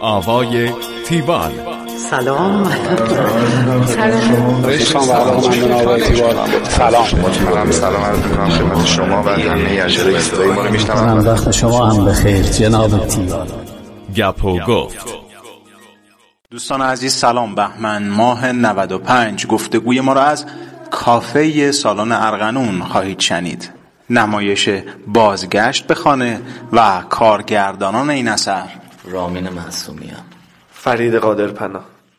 آوای تیوال. سلام. سلام عرض می‌کنم خدمت شما و همه اجرای صدای ما رو میشنوند. وقت شما هم بخیر جناب تیوال. گپ و گفت. دوستان عزیز سلام. بهمن ماه 95 گفتگوی ما را از کافه سالن ارغنون خواهید شنید. نمایش بازگشت به خانه و کارگردانان این اثر: رامین معصومیان، فرید قادرپناه.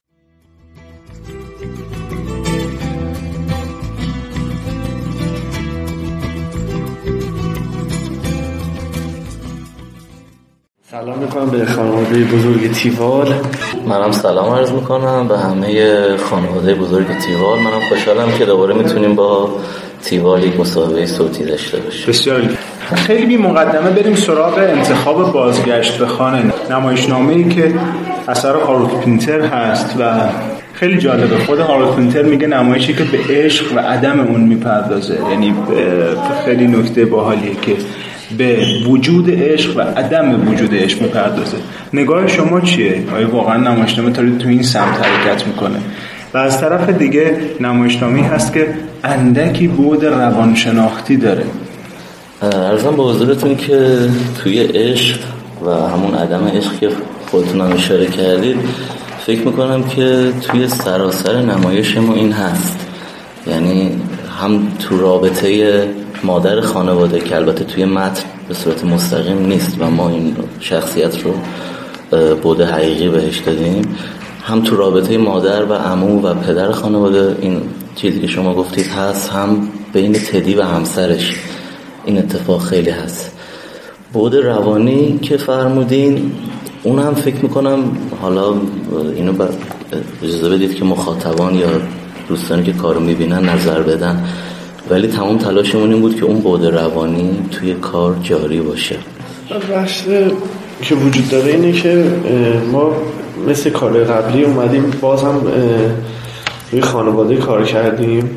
سلام میکنم به خانواده بزرگ تیوال. منم سلام عرض میکنم به همه خانواده بزرگ تیوال. منم خوشحالم که دوباره میتونیم با تیوال یک مصاحبه صوتی داشته باشیم. بسیار خیلی بی مقدمه بریم سراغ انتخاب بازگشت به خانه، نمایشنامه‌ای که اثر هاروت پینتر هست و خیلی جالبه. خود هاروت پینتر میگه نمایشی که به عشق و عدم اون میپردازه، یعنی خیلی نکته باحالیه که به وجود عشق و عدم وجود عشق میپردازه. نگاه شما چیه؟ آیا واقعا نمایشنامه تو این سمت حرکت میکنه؟ و از طرف دیگه نمایشنامه‌ای هست که اندکی بعد روانشناختی داره. عرضم به حضورتون که توی عشق و همون عدم عشق که خودتون هم اشاره کردید، فکر میکنم که توی سراسر نمایش ما این هست. یعنی هم تو رابطه مادر خانواده که البته توی متن به صورت مستقیم نیست و ما این شخصیت رو بعد حقیقی بهش دادیم، هم تو رابطه مادر و عمو و پدر خانواده این چیزی که شما گفتید هست، هم بین تدی و همسرش این اتفاق خیلی هست. بعد روانی که فرمودین اون هم فکر میکنم، حالا اینو اجازه بدید که مخاطبان یا دوستانی که کارو میبینن نظر بدن، ولی تمام تلاشمون این بود که اون بعد روانی توی کار جاری باشه. بحث که وجود داره اینه که ما مثل کار قبلی اومدیم باز هم روی خانواده کار کردیم.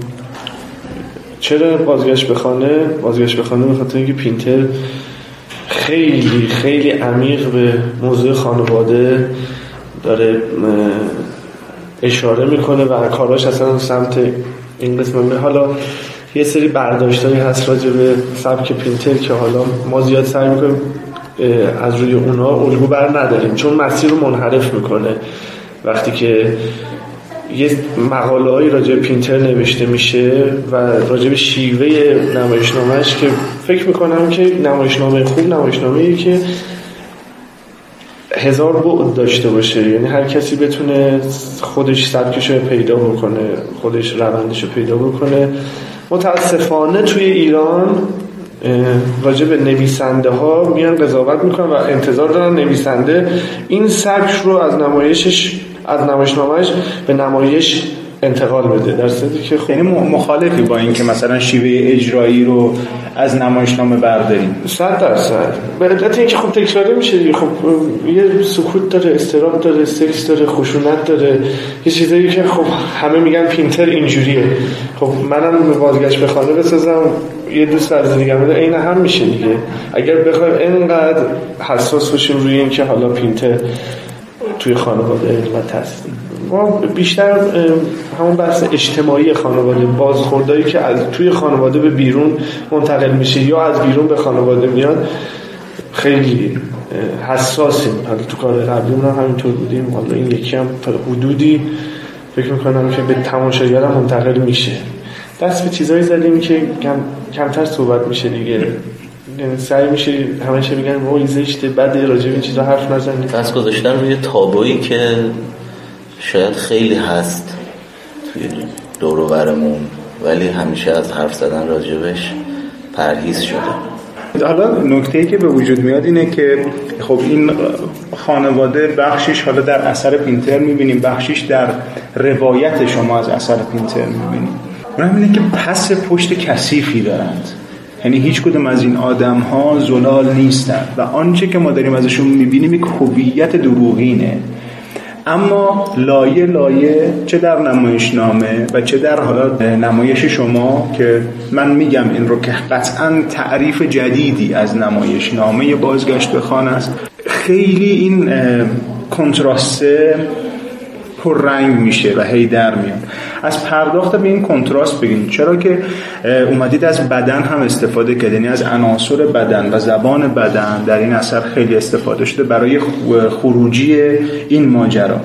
چرا بازگشت به خانه؟ بازگشت به خانه به خاطر اینکه پینتر خیلی خیلی عمیق به موضوع خانواده داره اشاره میکنه و کاراش اصلا سمت این قسمت. حالا یه سری برداشتایی هست راجع به سبک پینتر که حالا ما زیاد سعی میکنیم از روی اونا الگو بر نداریم، چون مسیر رو منحرف میکنه. وقتی که یه مقاله‌ای راجع به پینتر نوشته میشه و راجع به شیوه نمایشنامه‌اش که فکر میکنم که نمایشنامه خوب نمایشنامه‌ایه که هزار بعد داشته باشه، یعنی هر کسی بتونه خودش سبکش رو پیدا بکنه، خودش روندش رو پیدا بکنه. متاسفانه توی ایران راجع به نویسنده ها میان قضاوت میکنن و انتظار دارن نویسنده این سبک رو از نمایشنامه‌اش به نمایش انتقال بده، در صورتی که یعنی مخالفی با این که مثلا شیوه اجرایی رو از نمایشنامه برداریم. 100%. به علت اینکه خب تکراری میشه، خب یه سکوت داره، استراب داره، سکس داره، خشونت داره، یه چیزایی که خب همه میگن پینتر اینجوریه. خب منم بازگشت به خانه بسازم، یه دوست از دیگه میگه عین هم میشه دیگه. اگر بخوایم اینقدر حساس باشیم روی این که حالا پینتر توی خانواده علت هست، ما بیشتر همون بحث اجتماعی خانواده، بازخوردایی که از توی خانواده به بیرون منتقل میشه یا از بیرون به خانواده میاد خیلی حساسیم. حالا تو کار قبلیمون هم همینطور بودیم، حالا این یکی هم تا حدودی فکر میکنم که به تماشاگر هم منتقل میشه. دست به چیزایی زدیم که کمتر صحبت میشه دیگه، سعی میشه همه میگن وای زشته بده راجع به این چیزا حرف نزنید. دست گذاشتن روی تابویی که شاید خیلی هست توی دور و برمون، ولی همیشه از حرف زدن راجبش پرهیز شده. حالا نکته‌ای که به وجود میاد اینه که خب این خانواده بخشش حالا در اثر پینتر میبینیم، بخشش در روایت شما از اثر پینتر میبینیم. اونم اینه که پس پشت کثیفی دارند، یعنی هیچ کدوم از این آدم ها زلال نیستند و آنچه که ما داریم ازشون میبینیم یک هویت دروغینه. اما لایه لایه چه در نمایشنامه و چه در حالا نمایش شما، که من میگم این رو که قطعاً تعریف جدیدی از نمایشنامه بازگشت به خانه است، خیلی این کنتراسته پررنگ میشه و هی در میاد. از پرداخت به این کنتراست بگیم، چرا که اومدید از بدن هم استفاده کردید، یعنی از عناصر بدن و زبان بدن در این اثر خیلی استفاده شده برای خروجی این ماجرا.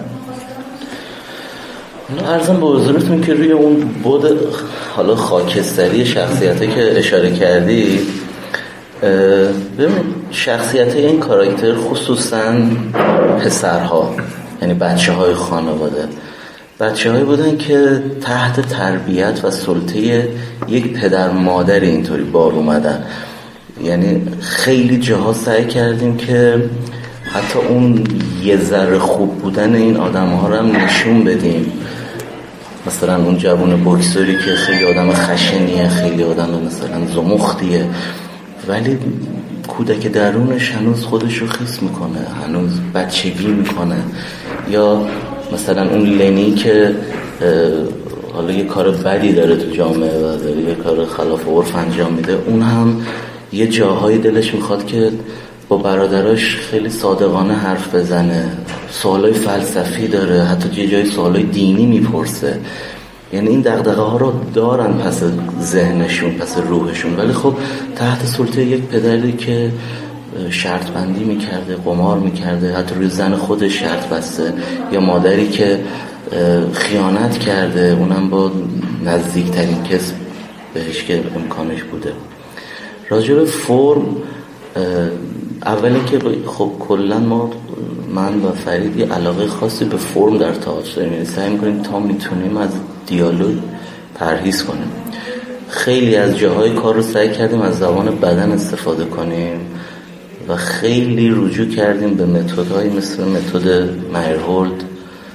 عرضم به حضورتون که روی اون بود حالا خاکستری شخصیتی که اشاره کردی، ببین شخصیت این کاراکتر خصوصا پسرها، یعنی بچه های خانواده، بچه هایی بودن که تحت تربیت و سلطه یک پدر مادر اینطوری بار اومدن. یعنی خیلی جاها سعی کردیم که حتی اون یه ذره خوب بودن این آدم ها رو هم نشون بدیم. مثلا اون جوان بوکسوری که خیلی آدم خشنیه، خیلی آدم مثلا زمختیه، ولی کودک درونش هنوز خودش رو خیس میکنه، هنوز بچگی میکنه. یا مثلا اون لنی که حالا یه کار بدی داره تو جامعه و داره یه کار خلاف عرف انجام میده، اون هم یه جاهای دلش میخواد که با برادراش خیلی صادقانه حرف بزنه، سوالای فلسفی داره، حتی یه جای سوالای دینی میپرسه. یعنی این دغدغه ها رو دارن پس ذهنشون، پس روحشون، ولی خب تحت سلطه یک پدری که شرط بندی میکرده، قمار میکرده، حتی روی زن خودش شرط بسته، یا مادری که خیانت کرده، اونم با نزدیکترین کس بهش که امکانش بوده. راجع به فرم، اولی که خب کلا من و فرید یه علاقه خاصی به فرم در تئاتر داریم، یعنی سعی میکنیم تا میتونیم از دیالوگ پرهیز کنیم. خیلی از جاهای کار رو سعی کردیم از زبان بدن استفاده کنیم و خیلی رجوع کردیم به متدهایی مثل متد مایرهولد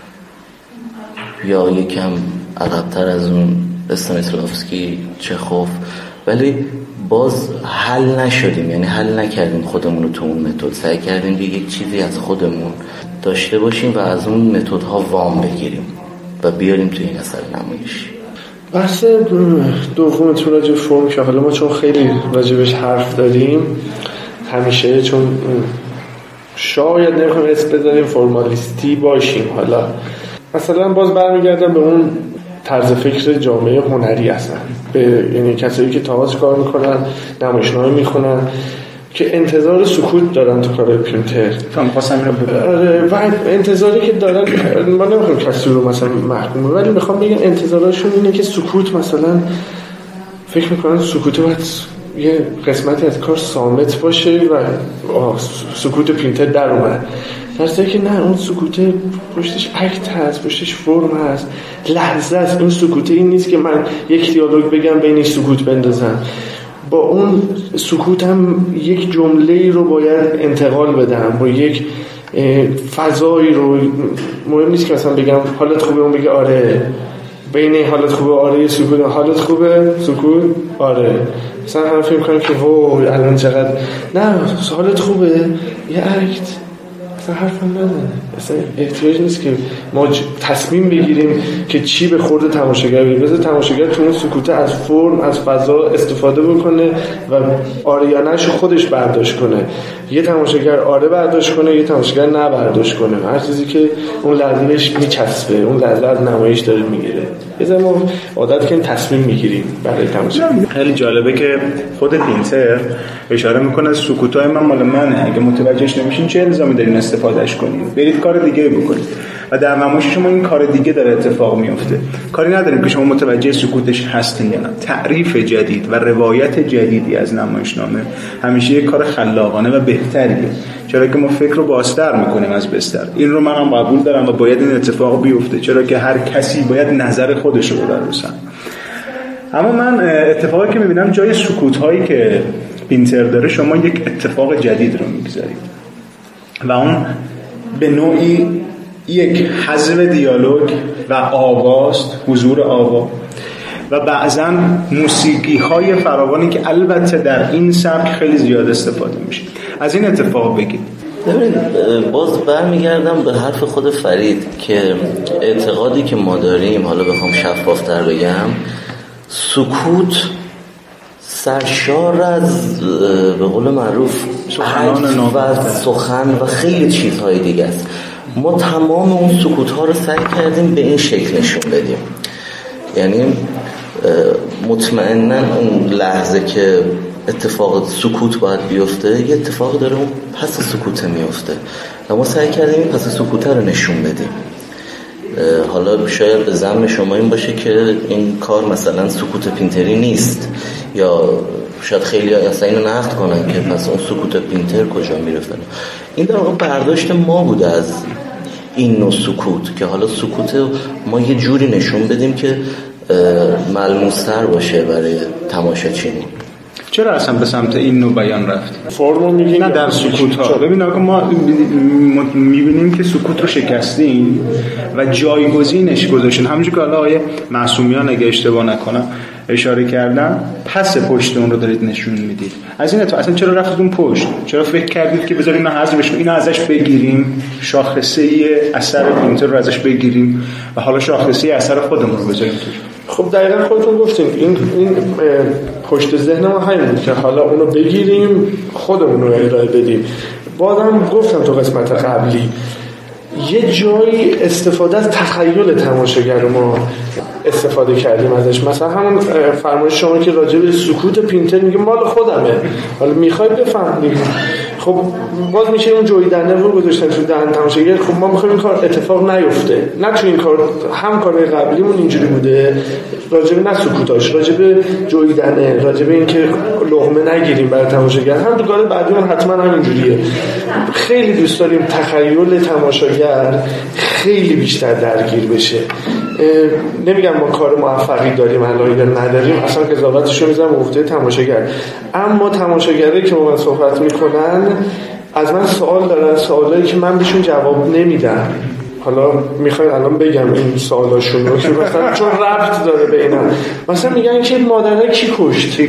یا یکم عقب‌تر از اون استانیسلافسکی، چخوف، ولی باز حل نشدیم، یعنی حل نکردیم خودمون رو تو اون متد. سعی کردیم یک چیزی از خودمون داشته باشیم و از اون متدها وام بگیریم و بیاریم تو این اثر نمایشی. بحث دومتون راجع به فرم که حالا ما چون خیلی راجبش حرف داریم همیشه، چون شاید نمیخوایم اسم بذاریم فرمالیستی باشیم، حالا مثلا باز برمیگردم به اون طرز فکر جامعه هنری هستن، یعنی کسایی که تئاتر کار میکنن، نمایشنامه میخونن، که انتظار سکوت دارن تو کار پرینتر. و انتظاری که دارن، من نمیخوام کسی رو مثلا محکومه، ولی میخوام بگم انتظارشون اینه که سکوت، مثلا فکر میکنن سکوت باید یه قسمتی از کار صامت باشه و سکوت پرینتر در اومد، در صورتی که نه، اون سکوت پشتش اکت هست، پشتش فرم هست، لحظه است. این سکوت این نیست که من یک دیالوگ بگم بین سکوت بندازم، با اون سکوت هم یک جمله‌ای رو باید انتقال بدم، با یک فضایی رو. مهم نیست که مثلا بگم حالت خوبه، اون بگه آره، بین حالت خوبه آره سکوت، حالت خوبه سکوت آره، مثلا هم فکر کنم که وای الان چقدر، نه حالت خوبه یه اکت، اصلا حرفم نداره، اصلا احتیاج نیست که ما تصمیم بگیریم که چی به خورد تماشاگر بگیره. بذار تماشاگر تو اون سکوته از فرم، از فضا استفاده بکنه و آره یا نه‌شو خودش برداشت کنه. یه تماشاگر آره برداشت کنه، یه تماشاگر نه برداشت کنه، هر چیزی که اون لحظه بهش میچسبه، اون لحظه از نمایش داره میگیره. بذار ما عادت کنیم تصمیم میگیریم برای تماشاگر. خیلی جالبه که خود پینتر اشاره میکنه سکوتای من مال منه، اگه متوجهش نمیشین چه الزامی دارین استفادهش کنین، برید کار دیگه بکنید. و در نمایش شما این کار دیگه داره اتفاق میفته، کاری نداریم که شما متوجه سکوتش هستین یا نه. تعریف جدید و روایت جدیدی از نمایشنامه همیشه یک کار خلاقانه و بهتریه، چرا که ما فکر رو بازتر میکنیم از بستر. این رو منم قبول دارم و باید این اتفاق بیفته، چرا که هر کسی باید نظر خودش رو برسونه. اما من اتفاقی که میبینم جای سکوت هایی که پینتر داره، شما یک اتفاق جدید رو میگذارید و اون به نوعی یک حذف دیالوگ و آواست، حضور آوا و بعضا موسیقی های فراوانی که البته در این سبک خیلی زیاد استفاده میشه. از این اتفاق بگید. باز برمیگردم به حرف خود فرید که اعتقادی که ما داریم، حالا بخوام شفافتر بگم، سکوت سرشار از به قول معروف و سخن و خیلی چیزهای دیگه است. ما تمام اون سکوت ها رو سعی کردیم به این شکل نشون بدیم. یعنی مطمئناً اون لحظه که اتفاق سکوت باید بیفته یه اتفاق داره اون پس سکوت میفته و ما سعی کردیم این پس سکوت رو نشون بدیم. حالا شاید به ذم شما این باشه که این کار مثلا سکوت پینتری نیست، یا شاید خیلی اصلا اینو نقد کنن که پس اون سکوت پینتر کجا میرفته. این در واقع برداشت ما بوده از این نوع سکوت که حالا سکوت ما یه جوری نشون بدیم که ملموس‌تر باشه برای تماشاچیمون. چرا اصلا به سمت این نوع بیان رفت؟ فرمو میگیم نه در سکوت ها. ببین آقا ما میبینیم که سکوت رو شکستیم و جایگزینش گذاشتیم. همونجوری که حالا آقای معصومیان اگه اشتباه نکنم اشاره کردن، پس پشت اون رو دارید نشون میدید. از این اصلا چرا رفتید اون پشت؟ چرا فکر کردید که بذاریم اینو حذفش کنیم، اینو ازش بگیریم، شاخصه اثر پینتر رو ازش بگیریم و حالا شاخصه اثر خودمون رو بذاریم توش؟ خب دقیقا خودتون گفتیم این پشت ذهن ما همین بود که حالا اونو بگیریم خودمون رو ارائه بدیم. بازم گفتم تو قسمت قبلی یه جایی استفاده از تخیل تماشاگر ما استفاده کردیم ازش. مثلا همون فرمایش شما که راجع به سکوت پینتر میگه مال خودمه، حالا میخوای بفهمیم. خب باز میشه اون جویدنه رو گذاشتن تو دهن تماشاگر. خب ما میخوایم این کار اتفاق نیفته. نه تو این کار، هم کارهای قبلیمون اینجوری بوده راجع به نه سکوتاش، راجع به جویدنه، راجع به اینکه لقمه نگیریم برای تماشاگر، هم تو کار بعدیمون حتما همینجوریه. خیلی دوست داریم تخیل تماشاگر خیلی بیشتر درگیر بشه. نمیگم ما کار موفقی داریم الان یا نداریم، اصلا قضاوتشو میذارم به عهده تماشاگر، اما تماشاگری که با من صحبت میکنن از من سوال دارن، سوالایی که من بهشون جواب نمیدم. حالا میخواین الان بگم این سوالاشون رو که مثلا چون ربط داره به اینا. مثلا میگن که مادره کی کشت؟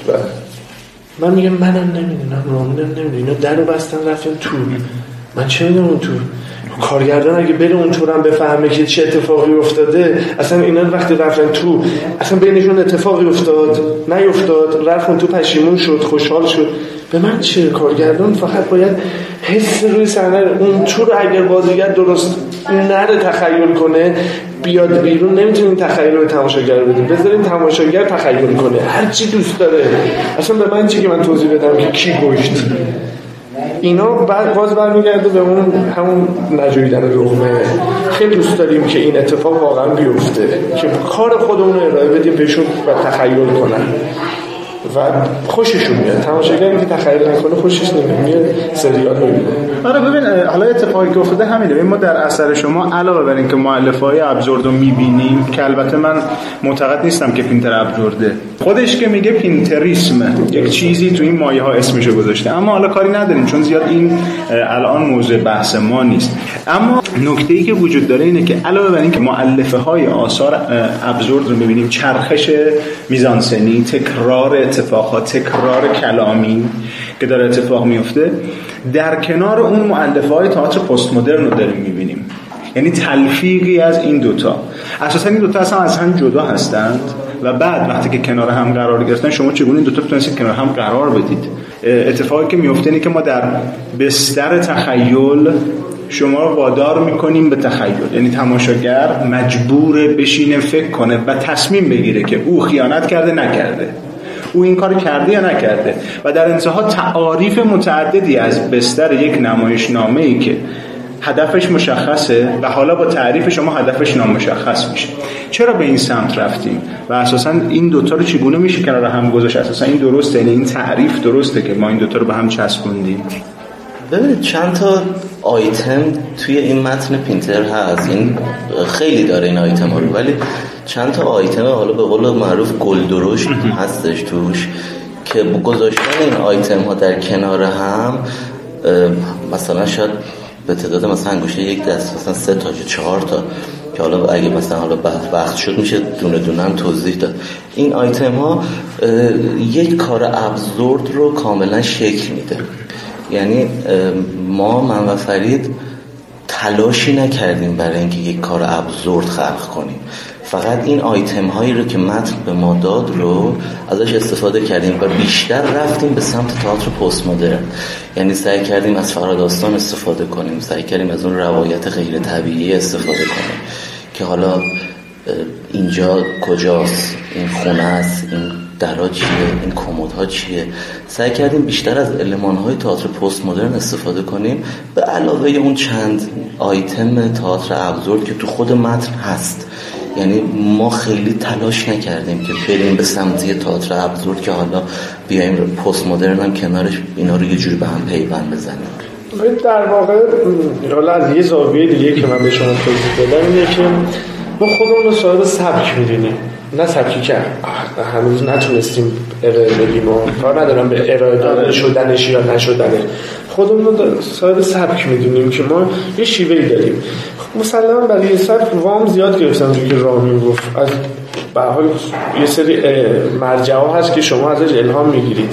من میگم منم نمیدونم، نمیدونم. اینا درو بستن رفتن تو، من چه میدونم اون تو. کارگردان اگه بره اونطورم بفهمه که چه اتفاقی افتاده، اصلا اینا وقتی رفتن تو اصلا بینشون اتفاقی افتاد نیفتاد، رفتن تو پشیمون شد خوشحال شد، به من چه؟ کارگردان فقط باید حس روی صحنه اون تو رو اگر بازیگر درست نره تخیل کنه بیاد بیرون. نمیتونیم تخیل رو تماشاگر بدیم، بذاریم تماشاگر تخیل کنه هر چی دوست داره. اصلا به من چه که من توضیح بدم که کی کشت؟ اینا باز برمیگرده به اون همون نجویدن لقمه. خیلی دوست داریم که این اتفاق واقعا بیفته، که کار خودمون رو ارائه بدیم بهشون و تخیل کنن و خوششون میاد. تماشاگری که تخیل نکنه خوشش نمیاد، سریال میبینه. آره ببین حالا اتفاقی که افتاده همینه. ببین ما در اثر شما علاوه بر اینکه مؤلفه‌های ابزورد رو میبینیم، که البته من معتقد نیستم که پینتر ابزورده، خودش که میگه پینتریسم یک چیزی تو این مایه ها اسمشو گذاشته، اما حالا کاری نداریم چون زیاد این الان موضوع بحث ما نیست. اما نکته‌ای که وجود داره اینه که علاوه بر اینکه مؤلفه‌های آثار ابزورد رو میبینیم، چرخش میزانسنی، تکرار اتفاقات، تکرار کلامی که داره اتفاق میفته، در کنار اون مؤلفه‌های تئاتر پست مدرن رو داریم میبینیم. یعنی تلفیقی از این دوتا. اساسا این دوتا اصلا از هم جدا هستند و بعد وقتی که کنار هم قرار گرفتن شما چگونه این دوتا بتونید کنار هم قرار بدید؟ اتفاقی که میفته اینه که ما در بستر تخیل شما رو وادار میکنیم به تخیل. یعنی تماشاگر مجبور بشینه فکر کنه و تصمیم بگیره که او خیانت کرده نکرده، او این کار کرده یا نکرده، و در انتها تعاریف متعددی از بستر یک نمایشنامه‌ای که هدفش مشخصه و حالا با تعریف شما هدفش نامشخص میشه. چرا به این سمت رفتیم و اساسا این دوتا رو چگونه میشه کنار هم گذاشت؟ اساسا این درسته، یعنی این تعریف درسته که ما این دوتا رو به هم چسبوندیم. ببینید چند تا آیتم توی این متن پینتر هست، این خیلی داره این آیتم ها رو، ولی چند تا آیتم حالا به قول معروف گل درشت هستش توش که گذاشتن این آیتم ها در کنار هم مثلا شاید به تعداد مثلا انگشته یک دست مثلا 3 تا 4 تا که حالا اگه مثلا حالا وقت شد میشه دونه دونه هم توضیح داد. این آیتم ها یک کار ابزورد رو کاملا شکل میده. یعنی من و فرید تلاشی نکردیم برای اینکه یک کار ابزورد خلق کنیم، فقط این آیتم هایی رو که متن به ما داد رو ازش استفاده کردیم و بیشتر رفتیم به سمت تئاتر پست مدرن. یعنی سعی کردیم از فراداستان استفاده کنیم، سعی کردیم از اون روایت غیر طبیعی استفاده کنیم که حالا اینجا کجاست، این خونه است، این درا چیه، این کمدها چیه. سعی کردیم بیشتر از المان‌های تئاتر پست مدرن استفاده کنیم به علاوه اون چند آیتم تئاتر ابزورد که تو خود متن هست. یعنی ما خیلی تلاش نکردیم که بریم به سمتی تئاتر ابزورد که حالا بیایم پست مدرن هم کنارش اینا رو یه جوری به هم پیوند بزنیم. در واقع حالا از یه زاویه دیگه که من به شما توضیح دادم اینه که ما خودمون رو صاحب سبک می‌دونیم، نه سبکی که هنوز نتونستیم ارائه بدیم و کار ندارم به ارائه دادن شدنش یا نشدنش. خودمون رو صاحب سبک می‌دونیم که ما یه شیوهی داریم. مسلماً برای سبک وام زیاد گرفتم که رامی گفت از به حال یه سری مرجع‌ها هست که شما ازش الهام می‌گیرید.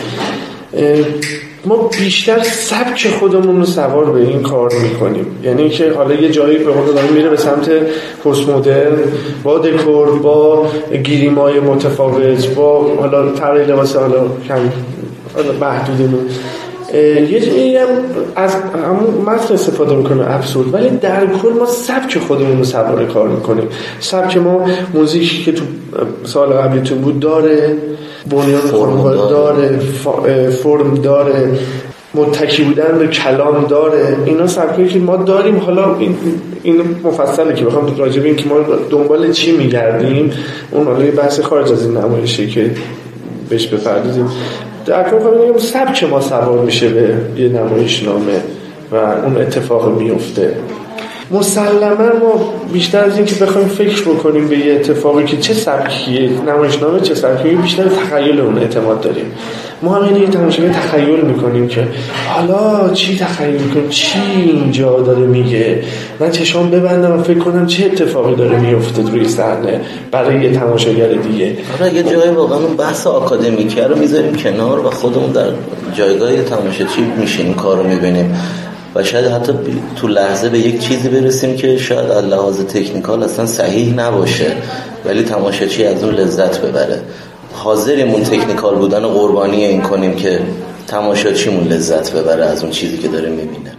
ما بیشتر سبک خودمون رو سوار به این کار میکنیم. یعنی که حالا یه جایی به قول داریم میره به سمت پست مدرن با دکور، با گیریمای متفاوت، با حالا طرح لباس حالا کم محدودمون، یه جایی هم از همون متن استفاده میکنه ابسورد، ولی در کل ما سبک خودمون رو سوار کار میکنیم. سبک ما موزیکی که تو سال قبلیتون بود داره، بنیان خانواده داره، فرم داره، متکی بودن به کلام داره. اینا سبکایی که ما داریم. حالا این مفصله که بخوام راجع به این که ما دنبال چی میگردیم، اون حالا یه بحث خارج از این نمایشه که بهش بپردازیم. در کل میگم سبک ما سوار میشه به یه نمایشنامه و اون اتفاق میفته. مسلما ما بیشتر از این که بخوایم فکر بکنیم به یه اتفاقی که چه سبکیه، نمایشنامه چه سبکیه، بیشتر تخیل اون اعتماد داریم. ما هم اینه یه تماشاگر تخیل میکنیم که حالا چی تخیل میکنیم، چی اینجا داره میگه، من چشام ببندم و فکر کنم چه اتفاقی داره میفته روی صحنه برای یه تماشاگر دیگه. آره یه جایی واقعا اون بحث آکادمیکی رو میذاریم کنار و خودمون در جایگاه تماشاچی میشینیم کارو میبینیم و شاید حتی تو لحظه به یک چیزی برسیم که شاید از لحاظ تکنیکال اصلا صحیح نباشه، ولی تماشاچی از اون لذت ببره. حاضریمون تکنیکال بودن و قربانی این کنیم که تماشاچیمون لذت ببره از اون چیزی که داره میبینه.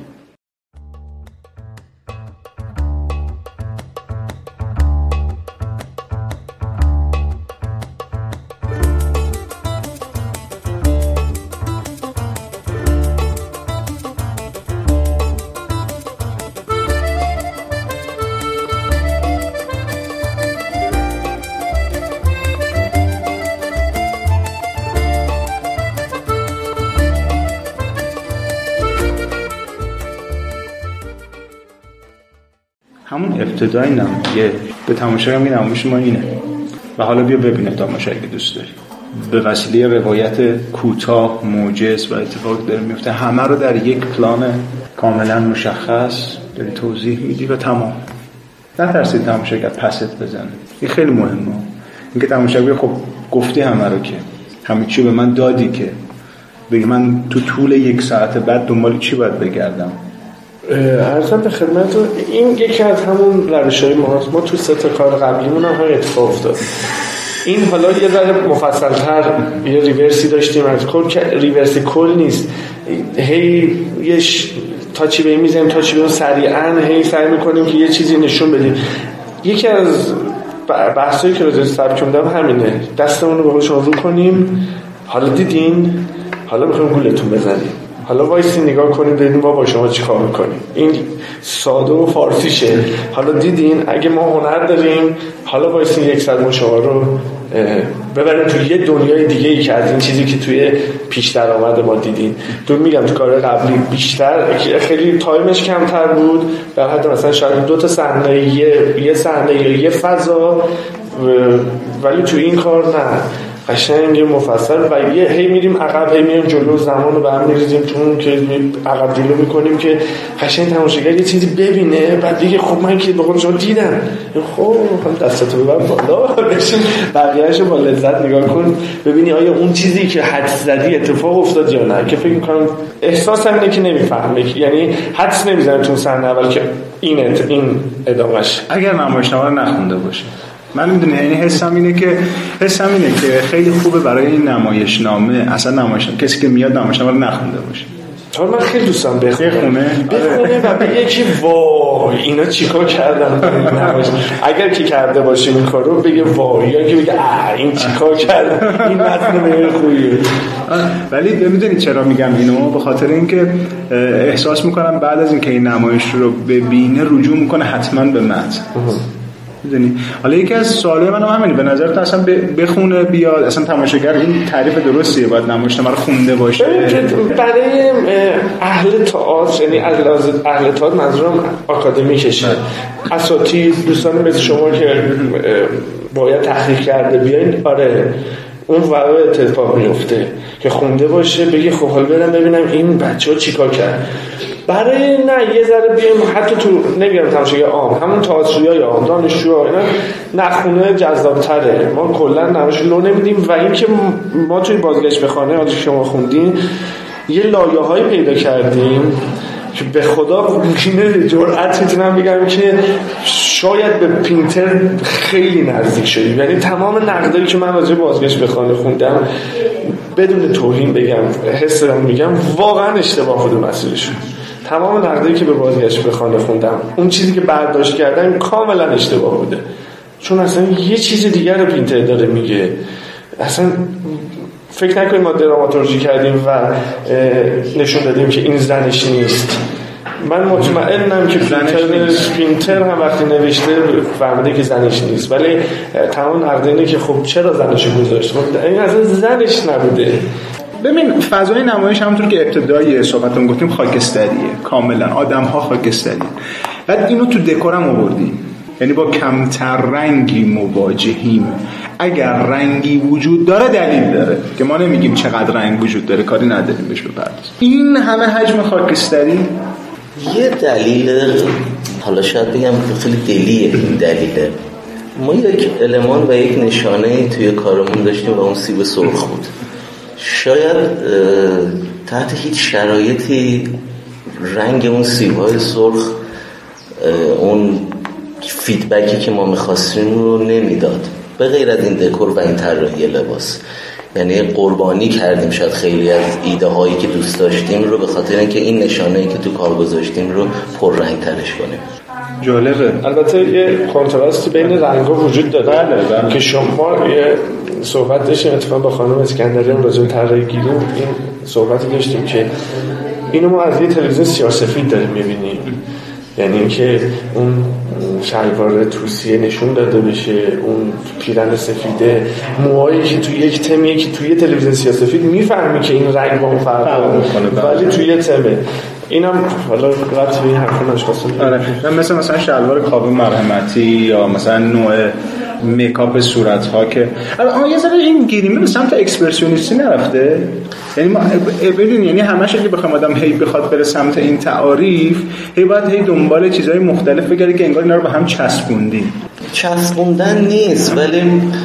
همون ابتدای نمایه به تماشاگر میگم نمایش ما اینه و حالا بیا ببینه تماشاگر که دوست داری. به وسیله روایت کوتاه، موجز و اتفاقی داره میفته، همه رو در یک پلان کاملا مشخص داری توضیح میدی و تمام. نترسید تماشاگر پست بزنه. این خیلی مهمه. اینکه تماشاگر خب گفتی همه رو که همه چی به من دادی که بگی من تو طول یک ساعت بعد دنبال چی باید بگردم. عرضم به خدمتتون این یکی از همون روش‌های ماست. ما تو 3 تا کار قبلیمون هم های اتفاق افتاد. این حالا یه ذره مفصل‌تر یه ریورسی داشتیم از کل که ریورسی کل نیست. هی یه تاچی به این میزنیم، تاچی به اون سریعا هی سعی میکنیم که یه چیزی نشون بدیم. یکی از بحثایی که راجع به سبک می‌دم همینه. دستمون رو به شما رو کنیم. حالا دیدین؟ حالا می‌خوایم گولتون بزنیم. حالا وایسی نگاه کنیم ببینیم با شما چی کار میکنیم. این ساده و فارسیشه. حالا دیدین اگه ما هنر داریم حالا وایسی 100 ما شما رو ببریم توی یه دنیای دیگه ای که از این چیزی که توی پیش درآمد ما دیدین. تو میگم تو کار قبلی بیشتر خیلی تایمش کمتر بود، در حد مثلا شاید 2 تا صحنه، یه صحنه یا یه فضا، ولی تو این کار نه، قشنگ مفصل و یه هی میریم عقب، هی میریم جلو، زمان رو به هم میریزیم چون که عقب جلو میکنیم که قشنگ تماشاگر یه چیزی ببینه بعد دیگه خب من که بخوام شما دیدم خب دستتو ببر بالا بشین بقیه‌اشو با لذت نگاه کن ببینی آیا اون چیزی که حدس زدی اتفاق افتاد یا نه. که فکر میکنم احساسم اینه که نمیفهمه، یعنی حدس نمیزنه تو صحنه اول که این ادامهش. اگر نمایشنامه رو نخونده باشه من میدونی یعنی حسم اینه که خیلی خوبه برای این نمایشنامه، اصلا نمایشنامه کسی که میاد نمایشنامه رو نخونده باشه. من خیلی دوستم بخونه و بگه که وای اینا چیکار کردن. اگر که کرده باشیم این کارو بگه وای، یا که بگه این چیکار کردن، این متن خوبیه. ولی میدونی چرا میگم اینو؟ به خاطر اینکه احساس میکنم بعد از اینکه این نمایش رو ببینه رجوع میکنه حتما به متن. میدونی حالا یکی از سوالای منم همینه، به نظرت اصلا بخونه بیاد اصلا تماشاگر این تعریف درستیه باید نمایشنامه رو خونده باشه؟ برای اهل تئاتر، یعنی اهل تئاتر منظورم آکادمیکشه، اساتید دوستان مثل شما که باید تحقیق کرده بیاین، آره اون واقعا اتفاق میفته که خونده باشه بگه خب حالا برم ببینم این بچه‌ها چیکار کردن. برای نه یه ذره بیایم حتی تو نمیگم تماشاگر عام، همون تئاتریای عام، دانشجوها اینا نخونه جذاب‌تره. ما کلا نمایش لو نمیدیم و اینکه ما توی بازگشت به خانه آنچه شما خوندین یه لایه‌هایی پیدا کردیم که به خدا جرأت میتونم بگم که شاید به پینتر خیلی نزدیک شدیم. یعنی تمام نقدایی که من راجع به بازگشت به خانه خوندم بدون توهین بگم حس دارم میگم واقعا اشتباه بوده مسیرشون. تمام نقدایی که به بازگشت به خانه خوندم اون چیزی که برداشت کردم کاملا اشتباه بوده، چون اصلا یه چیز دیگر رو پینتر داره میگه. اصلا فکر نکنیم ما دراماتورژی کردیم و نشون دادیم که این زنش نیست. من مطمئنم که پینتر هم وقتی نوشته فهمیده که زنش نیست، ولی تمام نقد اینه که خب چرا زنش گذاشت؟ این اصلا زنش نبوده. ببین فضای نمایش همونطور که ابتدای صحبتون گفتیم خاکستریه، کاملا آدم‌ها خاکستریه. بعد اینو تو دکورم آوردیم، یعنی با کمتر رنگی مواجهیم. اگر رنگی وجود داره دلیل داره که ما نمیگیم چقدر رنگ وجود داره، کاری نداریم بهش بپردازیم. این همه حجم خاکستری یه دلیل، حالا شاید بگم خیلی دلیه این دلیله. ما یک المان و یک نشانه توی کارمون داشتیم و اون سیب سرخ بود. شاید تحت هیچ شرایطی رنگ اون سیب‌های سرخ اون فیدبکی که ما می‌خواستیم رو نمیداد، به غیر از این دکور و این طراحی لباس. یعنی قربانی کردیم شاید خیلی از ایده هایی که دوست داشتیم رو به خاطر اینکه این نشانه‌ای که تو کار گذاشتیم رو پررنگ ترش کنیم. جالبه. البته یه کنتراستی بین رنگ‌ها وجود داره. بله. که شما یه صحبت داشتیم اتفاقا با خانم اسکندری هم راجع به طراحی گیریم، این صحبتی داشتیم که اینو ما از یه تلویزیون سیاه‌سفید داریم می‌بینیم، یعنی اینکه اون شلوار توسیه نشون داده بشه، اون پیرن سفیده، موهایی که توی یک تمی که توی تلویزیون سیاه‌سفید میفهمی که این رنگ با اون فرق می‌کنه، ولی توی تمه اینم حالا ربط به این حرفا نشسته. آره مثلا شلوار کاوه مرحمتی یا مثلا نوع میکاپ صورت‌ها که اما یه ذره این گیریمه به سمت اکسپرسیونیستی نرفته. یعنی ما ببین یعنی همش اگه بخوام آدم هی بخواد بره سمت این تعاریف هی باید هی دنبال چیزای مختلف بگره که انگار اینا رو به هم چسبوندن نیست، ولی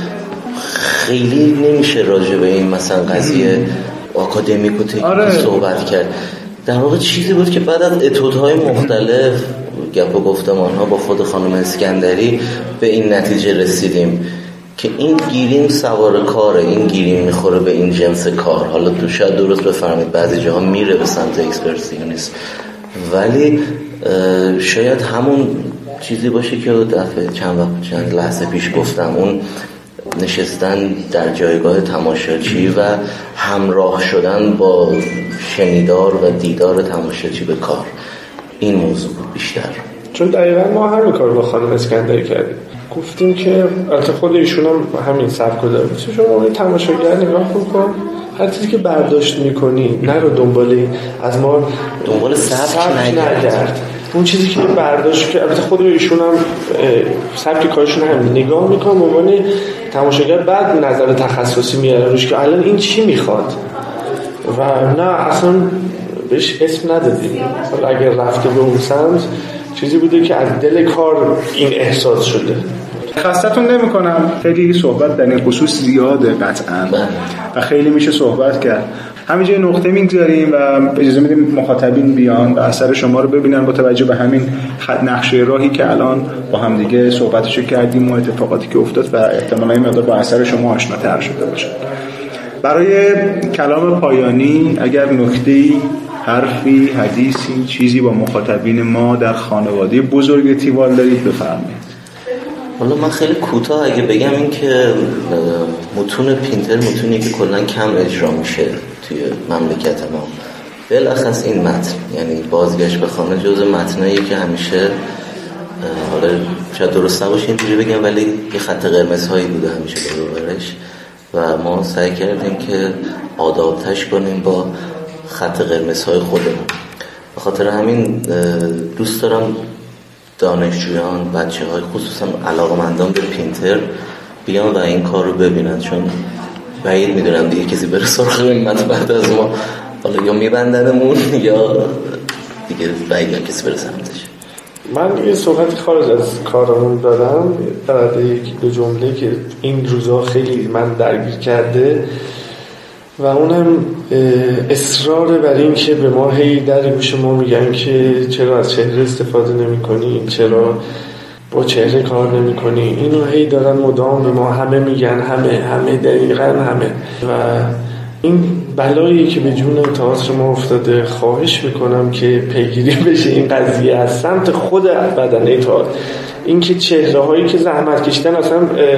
خیلی نمیشه راجع به این مثلا قضیه آکادمیک و تکنیک صحبت کرد. در واقع چیزی بود که بعد از اتودهای مختلف گپ و گفتمان‌ها با خود خانم اسکندری به این نتیجه رسیدیم که این گیریم سوار کاره، این گیریم میخوره به این جنس کار. حالا تو شاید درست بفرمایید بعضی جاها میره به سمت اکسپرسیونیست، ولی شاید همون چیزی باشه که دفعه چند لحظه پیش گفتم، اون نشستن در جایگاه تماشاچی و همراه شدن با شنیدار و دیدار تماشاچی به کار. این موضوع بود بیشتر، چون دقیقا ما همین کار با خانم اسکندری کردیم. گفتیم که البته خود ایشون هم همین سبک داره، شما تماشاگر نگاه کن، هر چیزی که برداشت میکنی نرو دنبال سبک نگرد. اون چیزی که برداشت که البته خود ایشون هم سبک کارشون هم نگاه میکنه به عنوان تماشاگر، بعد نظر تخصصی میاره روش که الان این چی میخواد و نه اصلا بهش اسم ندادیم. حالا اگر رفته به اون سمت چیزی بوده که از دل کار این احساس شده. خستتون نمی کنم، خیلی صحبت در این خصوص زیاده قطعا و خیلی میشه صحبت کرد. همینجا نقطه میگذاریم و اجازه میدیم مخاطبین بیان و اثر شما رو ببینن با توجه به همین خط نقشه راهی که الان با هم دیگه صحبتشو کردیم و اتفاقاتی که افتاد و احتمالاً این مقدار با اثر شما آشناتر شده باشه. برای کلام پایانی اگر نکته‌ای، حرفی، حدیثی، چیزی با مخاطبین ما در خانواده بزرگ تیوال دارید بفرمایید. حالا من خیلی کوتاه اگه بگم این که متون پینتر متونی که کلا کم اجرا میشه توی مملکت ما، بالاخص این متن، یعنی بازگشت به خانه جزء متنایی که همیشه حالا شاید درست نباشه اینجوری بگم ولی یه خط قرمزهایی بوده همیشه برش و ما سعی کردیم که آدابتش کنیم با خط قرمزهای خودمون. به خاطر همین دوست دارم دانشجویان، بچه‌های خصوصا علاقه‌مندان به پینتر بیان و این کار رو ببینن، چون بعید میدونم دیگه کسی بره سراغ این متن بعد از ما، حالا یا میبندنمون یا دیگه بعید کسی بره سمتش. من یه صحبتی خارج از کارمون دارم در یک دو جمله که این روزا خیلی من درگیر کرده و اونم اصرار بر این که به ما هی در گوش ما میگن که چرا از چهره استفاده نمی کنی، چرا با چهره کار نمی کنی. اینو هی دارن مدام به ما همه میگن، همه دقیقا همه. و این بلایی که به جون تئاتر ما افتاده، خواهش میکنم که پیگیری بشه این قضیه از سمت خود بدنه تئاتر. این که چهره هایی که زحمت کشیدن اصلا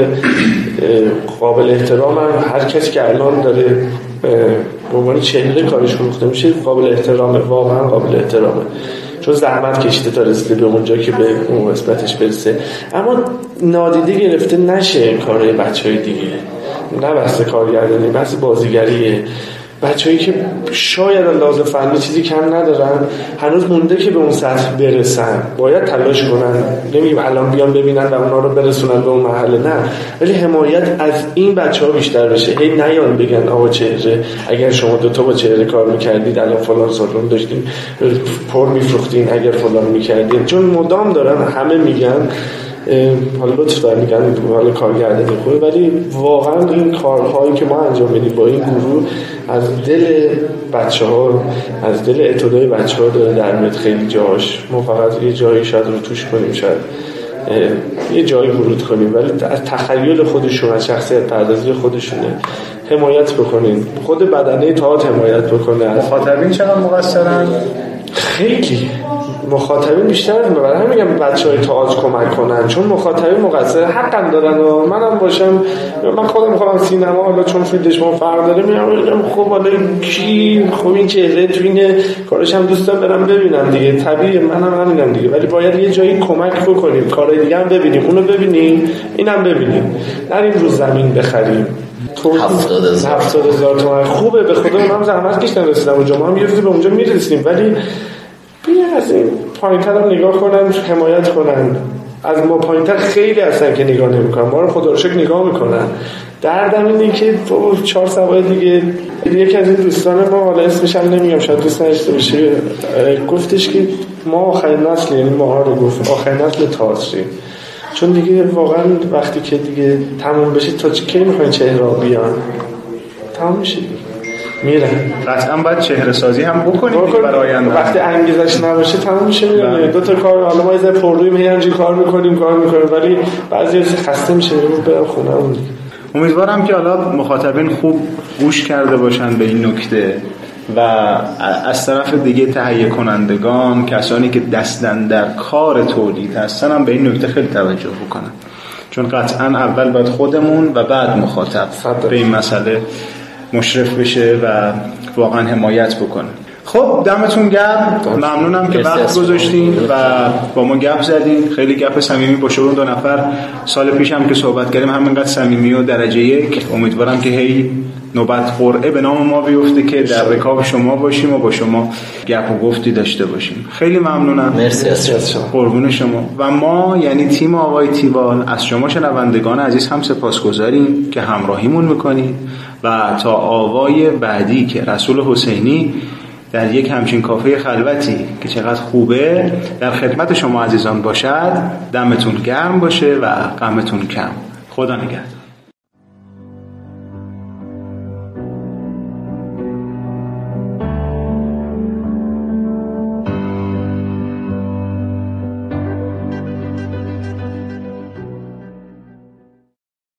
قابل احترام هم، هر کسی که الان داره به عنوان چهره کارش فروخته میشه قابل احترامه، واقعا قابل احترامه، چون زحمت کشیده تا رسیده به اونجا که به اون نسبتش برسه. اما نادیده گرفته نشه کارهای بچهای دیگه، نه بحث کارگردانی، بحث بازیگریه. بچه‌هایی که شاید لازم فنی چیزی کم ندارن، هنوز مونده که به اون سطح برسن، باید تلاش کنن. نمیگم الان بیان ببینن و اونا رو برسونن به اون مرحله، نه، ولی حمایت از این بچه‌ها بیشتر بشه. هی نیان بگن آقا چهره، اگر شما دوتا با چهره کار می‌کردید الان فلان سالن داشتین پر می‌فروختین، اگر فلان می‌کردین. چون مدام دارن همه میگن، حالا لطف دارن میگن حالا کارگردانی خوبه، ولی واقعا این کارهایی که ما انجام میدیم با این گروه از دل بچه‌ها، از دل اتودای بچه‌ها داره در میاد. خیلی جاش ما فقط یه جایی شاید رو توش کنیم، شاید یه جایی ورود کنیم، ولی از تخیل خودشون، از شخصیت پردازی خودشونه حمایت بکنین. خود بدنه تئاتر حمایت بکنه. مخاطبین چقدر مقصرن؟ خیلی مخاطبین بیشتر برای همین میگم بچهای تئاتر کمک کنن، چون مخاطبین مقصر حقم دارن و منم باشم. من خودم میخوام سینما، حالا چون فیلدش ما فرق داره، میگم خب حالا کی خب این چهره تو این کارش هم دوست دارم برم ببینم دیگه، طبیعیه، منم همینم دیگه، ولی باید یه جایی کمک بکنیم، کارهای دیگه هم ببینیم، اونو ببینیم، اینم ببینیم، نریم رو زمین بخریم. 70,000 تومان خوبه، به خدا اونم زحمت کشیدن رسیدم اونجا، ما هم یه روزی به اونجا میرسیم، ولی بیان از این پایین‌تر هم نگاه کنن، حمایت کنن. از ما پایین‌تر خیلی هستن که نگاه نمی‌کنن، ما رو خدا رو شکر نگاه می‌کنن. دردم اینه که 4 سوال دیگه یکی از این دوستان ما، حالا اسمش هم نمیگم شاید دوست نداشته باشه، گفتش که ما آخرین نسل، یعنی ما رو گفت آخرین نسل تئاتریم، چون دیگه واقعا وقتی که دیگه تموم بشه تا کی می‌خواین چهره بیان؟ تموم میشه میرن. قطعا باید چهره سازی هم بکنیم برای آینده. وقتی انگیزش نباشه تموم میشه میره. دو تا کار، حالا ما یه پرویم هیچی کار میکنیم ولی بعضی از خسته میشه میریم برم خونه‌مون. امیدوارم که حالا مخاطبین خوب گوش کرده باشن به این نکته و از طرف دیگه تهیه کنندگان، کسانی که دستن در کار تولید هستن هم به این نکته خیلی توجه بکنن، چون قطعا اول باید خودمون و بعد مخاطب به این مسئله مشرف بشه و واقعا حمایت بکنه. خب دمتون گرم، ممنونم که وقت گذاشتین و با ما گپ زدین. خیلی گپ صمیمی با شما 2 نفر. سال پیش هم که صحبت کردیم همینقدر صمیمی و درجه 1. امیدوارم که هی نوبت قرعه به نام ما بیفته که در رکاب شما باشیم و با شما گپ و گفتی داشته باشیم. خیلی ممنونم. مرسی از شما. قربون شما. و ما یعنی تیم آوای تیوال از شما شنوندگان عزیز هم سپاسگزاریم که همراهیمون میکنید و تا آوای بعدی که رسول حسینی در یک همچین کافه خلوتی که چقدر خوبه در خدمت شما عزیزان باشد، دمتون گرم باشه و غمتون کم. خدا نگهدار.